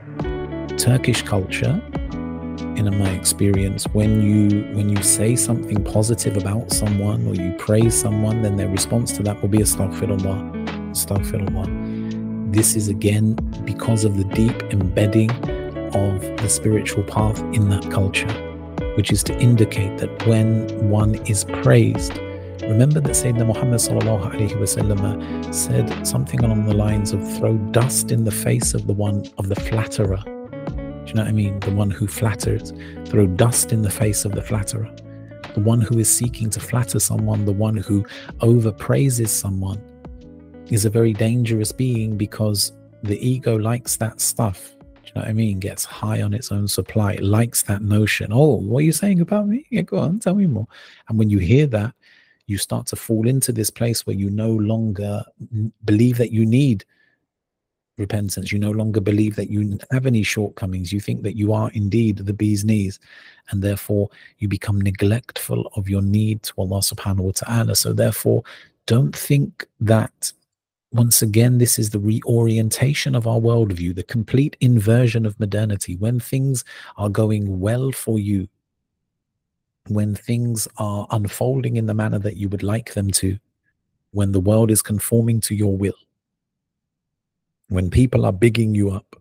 Turkish culture, in my experience, when you say something positive about someone or you praise someone, then their response to that will be astaghfirullah, astaghfirullah. This is again because of the deep embedding of the spiritual path in that culture, which is to indicate that when one is praised, remember that Sayyidina Muhammad sallallahu alaihi wasallam said something along the lines of throw dust in the face of the flatterer. Do you know what I mean? The one who flatters, throw dust in the face of the flatterer. The one who is seeking to flatter someone, the one who overpraises someone, is a very dangerous being, because the ego likes that stuff. Do you know what I mean? Gets high on its own supply. It likes that notion. Oh, what are you saying about me? Yeah, go on, tell me more. And when you hear that, you start to fall into this place where you no longer believe that you need repentance. You no longer believe that you have any shortcomings. You think that you are indeed the bee's knees, and therefore you become neglectful of your need to Allah subhanahu wa ta'ala. So therefore, don't think that, once again, this is the reorientation of our worldview, the complete inversion of modernity. When things are going well for you, when things are unfolding in the manner that you would like them to, when the world is conforming to your will, when people are bigging you up,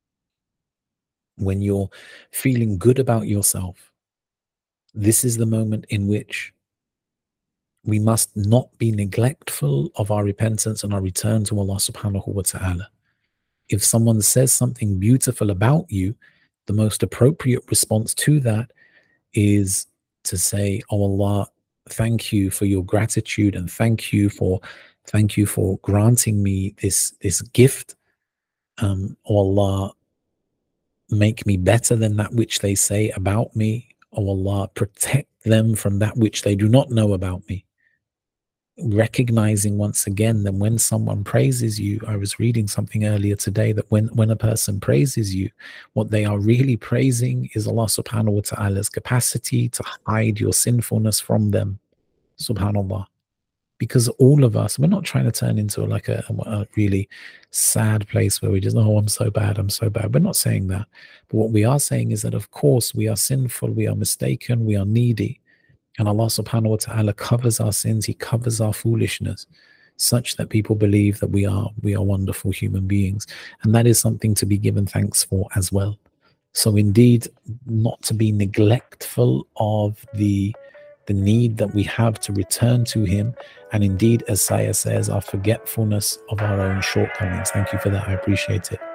when you're feeling good about yourself, this is the moment in which we must not be neglectful of our repentance and our return to Allah subhanahu wa ta'ala. If someone says something beautiful about you, the most appropriate response to that is to say, oh Allah, thank you for your gratitude, and thank you for granting me this gift. Oh Allah, make me better than that which they say about me. Oh Allah, protect them from that which they do not know about me. Recognizing once again that when someone praises you, I was reading something earlier today, that when a person praises you, what they are really praising is Allah subhanahu wa ta'ala's capacity to hide your sinfulness from them. Subhanallah. Because all of us, we're not trying to turn into like a really sad place where we just, oh, I'm so bad, I'm so bad. We're not saying that. But what we are saying is that, of course, we are sinful, we are mistaken, we are needy. And Allah subhanahu wa ta'ala covers our sins, He covers our foolishness, such that people believe that we are wonderful human beings. And that is something to be given thanks for as well. So indeed, not to be neglectful of the need that we have to return to Him. And indeed, as Saya says, our forgetfulness of our own shortcomings. Thank you for that. I appreciate it.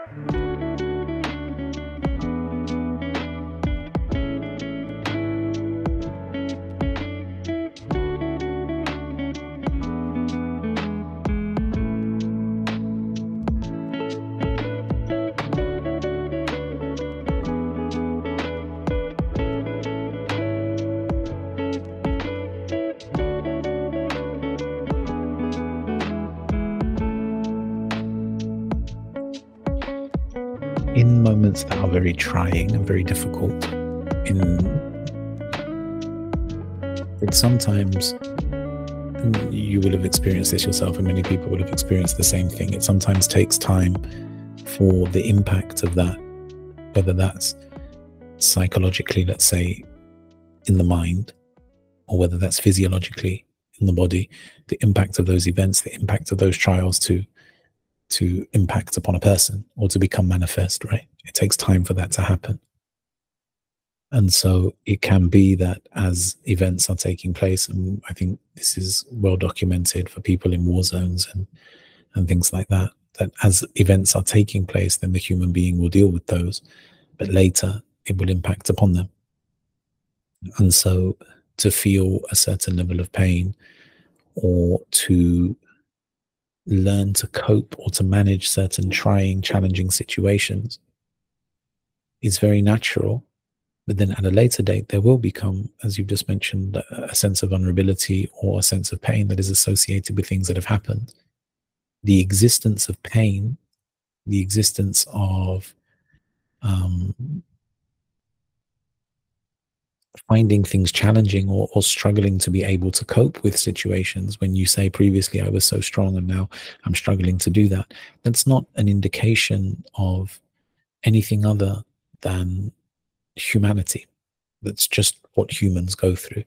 In moments that are very trying and very difficult, it's sometimes, you will have experienced this yourself, and many people will have experienced the same thing. It sometimes takes time for the impact of that, whether that's psychologically, let's say, in the mind, or whether that's physiologically in the body, the impact of those events, the impact of those trials to impact upon a person or to become manifest, right? It takes time for that to happen. And so it can be that as events are taking place, and I think this is well documented for people in war zones and things like that, that as events are taking place, then the human being will deal with those, but later it will impact upon them. And so to feel a certain level of pain, or to learn to cope or to manage certain trying, challenging situations, is very natural. But then at a later date, there will become, as you've just mentioned, a sense of vulnerability or a sense of pain that is associated with things that have happened. The existence of pain, the existence of finding things challenging or struggling to be able to cope with situations. When you say previously I was so strong and now I'm struggling to do that, that's not an indication of anything other than humanity. That's just what humans go through.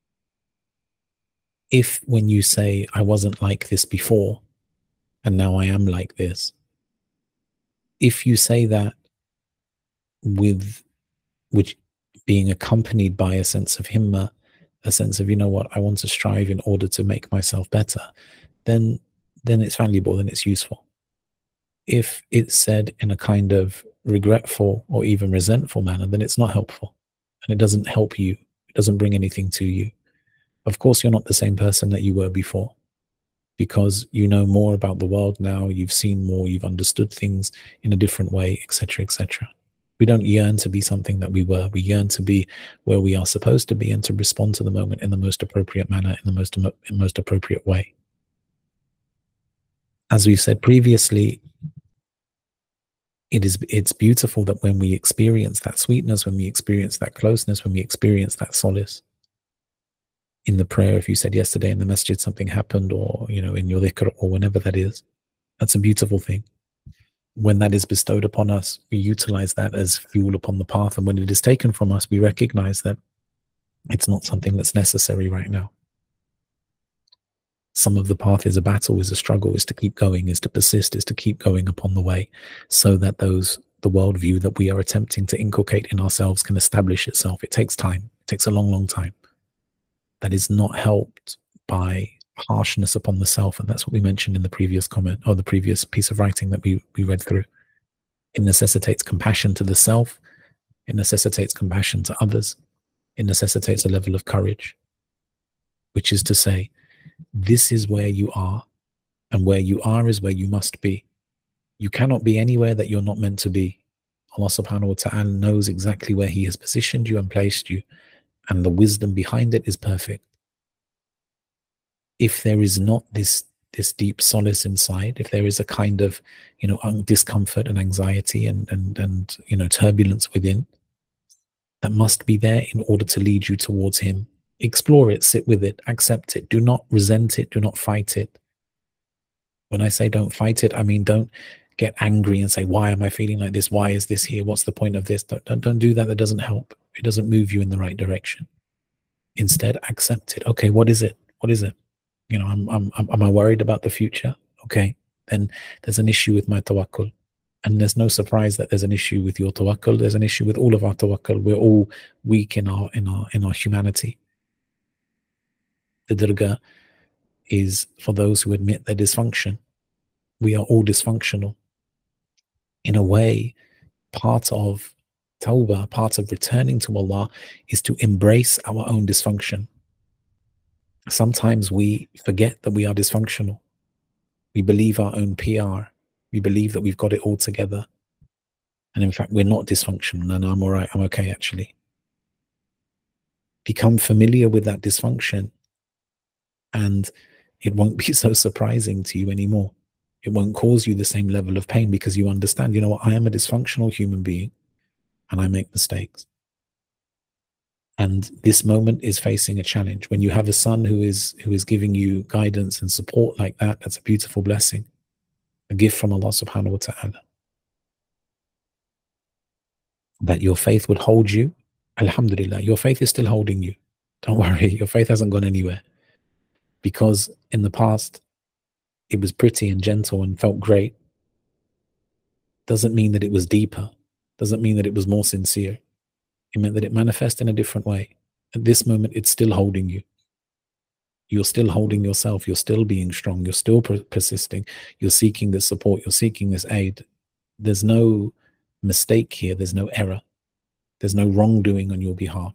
If when you say, I wasn't like this before, and now I am like this, if you say that with which being accompanied by a sense of himma, a sense of, you know what, I want to strive in order to make myself better, then it's valuable, then it's useful. If it's said in a kind of regretful or even resentful manner, then it's not helpful, and it doesn't help you. It doesn't bring anything to you. Of course, you're not the same person that you were before, because you know more about the world now, you've seen more, you've understood things in a different way, etc., etc. We don't yearn to be something that we were. We yearn to be where we are supposed to be and to respond to the moment in the most appropriate manner, in the most appropriate way. As we've said previously, it's beautiful that when we experience that sweetness, when we experience that closeness, when we experience that solace in the prayer, if you said yesterday in the masjid something happened, or in your dhikr, or whenever that is, that's a beautiful thing. When that is bestowed upon us, we utilize that as fuel upon the path, and when it is taken from us, we recognize that it's not something that's necessary right now. Some of the path is a battle, is a struggle, is to keep going, is to persist, is to keep going upon the way, so that the worldview that we are attempting to inculcate in ourselves can establish itself. It takes time. It takes a long, long time. That is not helped by harshness upon the self, and that's what we mentioned in the previous comment, or the previous piece of writing that we read through. It necessitates compassion to the self. It necessitates compassion to others. It necessitates a level of courage, which is to say, this is where you are, and where you are is where you must be. You cannot be anywhere that you're not meant to be. Allah subhanahu wa ta'ala knows exactly where He has positioned you and placed you, and the wisdom behind it is perfect. If there is not this deep solace inside, if there is a kind of discomfort and anxiety and turbulence within, that must be there in order to lead you towards Him. Explore it, sit with it, accept it. Do not resent it, do not fight it. When I say don't fight it, I mean don't get angry and say, why am I feeling like this? Why is this here? What's the point of this? Don't do that. That doesn't help. It doesn't move you in the right direction. Instead, accept it. Okay, what is it? What is it? Am I worried about the future? Okay, then there's an issue with my tawakkul. And there's no surprise that there's an issue with your tawakkul. There's an issue with all of our tawakkul. We're all weak in our humanity. The dargah is for those who admit their dysfunction. We are all dysfunctional. In a way, part of tawbah, part of returning to Allah, is to embrace our own dysfunction. Sometimes we forget that we are dysfunctional. We believe our own PR. We believe that we've got it all together. And in fact, we're not dysfunctional. And I'm all right. I'm okay, actually. Become familiar with that dysfunction, and it won't be so surprising to you anymore. It won't cause you the same level of pain, because you understand, you know what, I am a dysfunctional human being and I make mistakes. And this moment is facing a challenge. When you have a son who is giving you guidance and support like that, that's a beautiful blessing, a gift from Allah subhanahu wa ta'ala. That your faith would hold you, alhamdulillah, your faith is still holding you. Don't worry, your faith hasn't gone anywhere. Because in the past, it was pretty and gentle and felt great. Doesn't mean that it was deeper. Doesn't mean that it was more sincere. It meant that it manifests in a different way. At this moment, it's still holding you. You're still holding yourself. You're still being strong. You're still persisting. You're seeking this support. You're seeking this aid. There's no mistake here. There's no error. There's no wrongdoing on your behalf.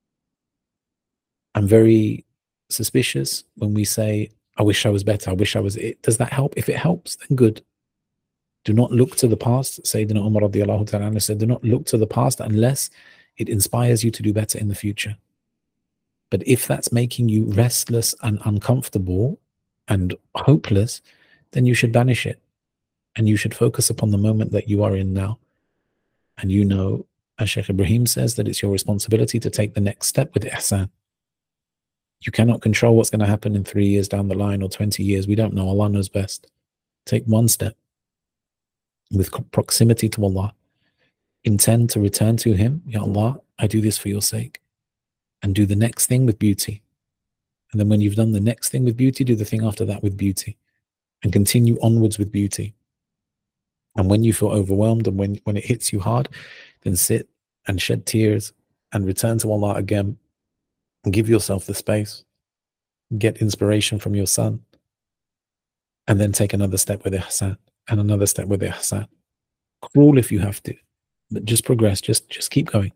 I'm very suspicious when we say, I wish I was better. I wish I was it. Does that help? If it helps, then good. Do not look to the past. Sayyidina Umar radiallahu ta'ala said, do not look to the past unless it inspires you to do better in the future. But if that's making you restless and uncomfortable and hopeless, then you should banish it. And you should focus upon the moment that you are in now. And you know, as Shaykh Ibrahim says, that it's your responsibility to take the next step with ihsan. You cannot control what's going to happen in 3 years down the line or 20 years. We don't know. Allah knows best. Take one step with proximity to Allah. Intend to return to him. Ya Allah, I do this for your sake. And do the next thing with beauty. And then when you've done the next thing with beauty, do the thing after that with beauty. And continue onwards with beauty. And when you feel overwhelmed and when it hits you hard, then sit and shed tears and return to Allah again and give yourself the space. Get inspiration from your son. And then take another step with ihsan and another step with ihsan. Crawl if you have to, but just progress. Just keep going.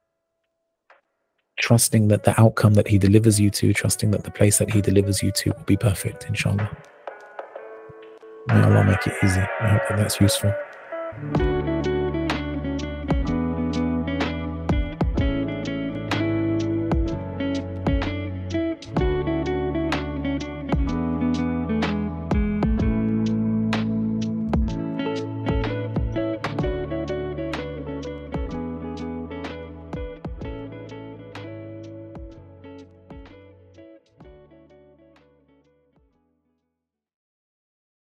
Trusting that the outcome that he delivers you to, trusting that the place that he delivers you to will be perfect, inshallah. May Allah make it easy. I hope that that's useful.